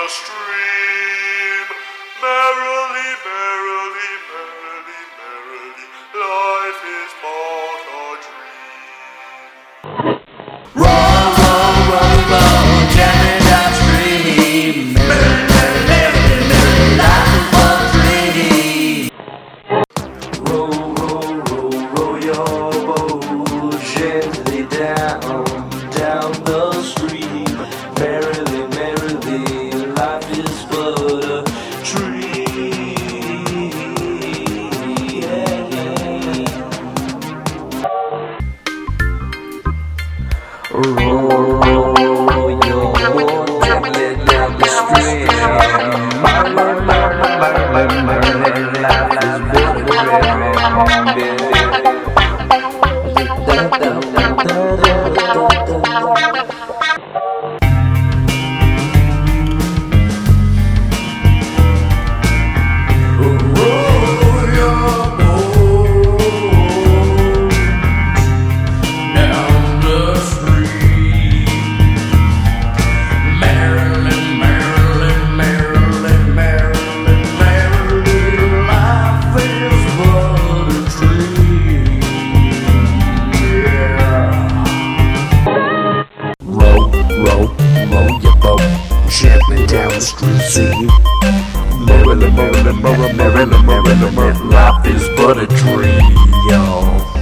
stream. Merrily, merrily, merrily, merrily, life is but a dream. Roll, roll, roll, roll, jamming downstream. Merrily, merrily, merrily, life is but a dream. Roll, roll, roll, roll your boat gently down the stream. Merrily, merrily, life is but a dream. Roll, roll your boat gently down the stream. Merrily, merrily, merrily, life is but a dream. Gently down the street, see. Merrily, merrily, merrily, merrily, merrily, life is but a dream, y'all.